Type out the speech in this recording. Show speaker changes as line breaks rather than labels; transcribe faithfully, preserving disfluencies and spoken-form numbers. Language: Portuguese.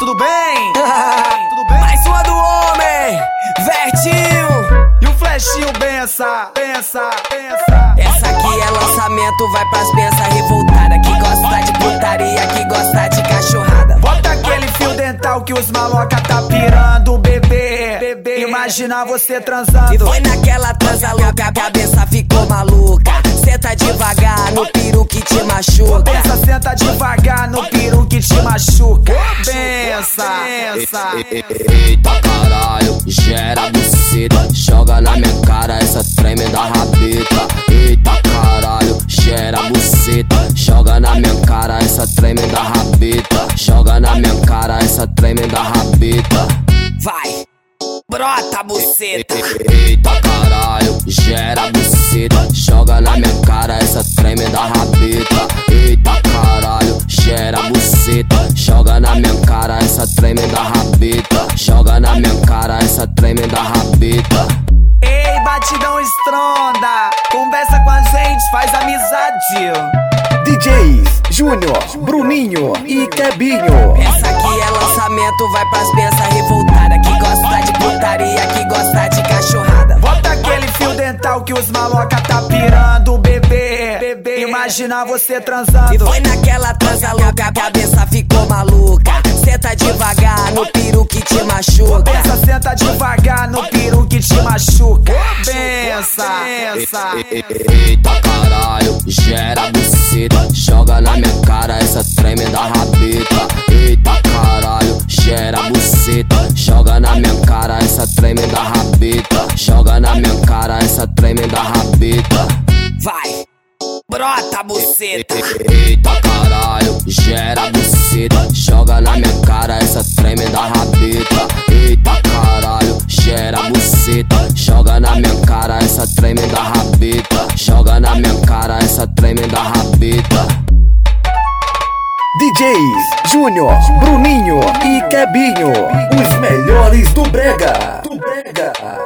tudo bem? Tudo bem?
Mais uma do homem, Vertinho.
E o flechinho bença, bença, bença.
Essa aqui é lançamento, vai pras benças revoltadas, que gosta de putaria, que gosta de cachorrada.
Bota aquele fio dental que os maloca tá pirando, bebê, bebê. Imagina você transando.
E foi naquela transa louca, a cabeça ficou maluca. Senta devagar no piru que te machuca.
Bença, senta devagar no piru que te machuca. Bença, bença.
Eita caralho, gera buceta, joga na minha cara essa tremenda rabeta. Eita caralho, gera buceta, joga na minha cara essa tremenda rabeta. Joga na minha cara essa tremenda rabeta.
Vai, brota buceta.
Eita caralho, gera buceta, joga na minha cara essa tremenda rabeta. Eita caralho, gera buceta, joga na minha cara essa tremenda rabeta. Joga na minha cara essa tremenda rabeta.
Ei, batidão estronda, conversa com a gente, faz amizade.
D Js Júnior, Bruninho e Kebinho.
Essa aqui é lançamento, vai pras benças revoltadas, que gosta de putaria, que gosta de cachorrada.
Bota aquele fio dental que os maloca tá pirando, bebê, bebê. Imagina você transando.
E foi naquela transa louca, a cabeça ficou maluca. Senta devagar no piru que te machuca.
Bença, senta devagar no piru que te machuca. Bença, bença.
Eita caralho, gera buceta, joga na minha cara essa tremenda rabeta. Eita caralho, gera buceta, joga na minha cara essa tremenda rabeta. Joga na minha cara essa tremenda rabeta.
Vai, brota buceta.
Eita caralho, gera buceta, joga na minha cara essa tremenda rabeta. Eita caralho, gera buceta, joga na minha cara essa tremenda rabeta. Joga na minha cara essa tremenda rabeta.
D Js Júnior, Bruninho e Kebinho, os melhores do brega. Do brega.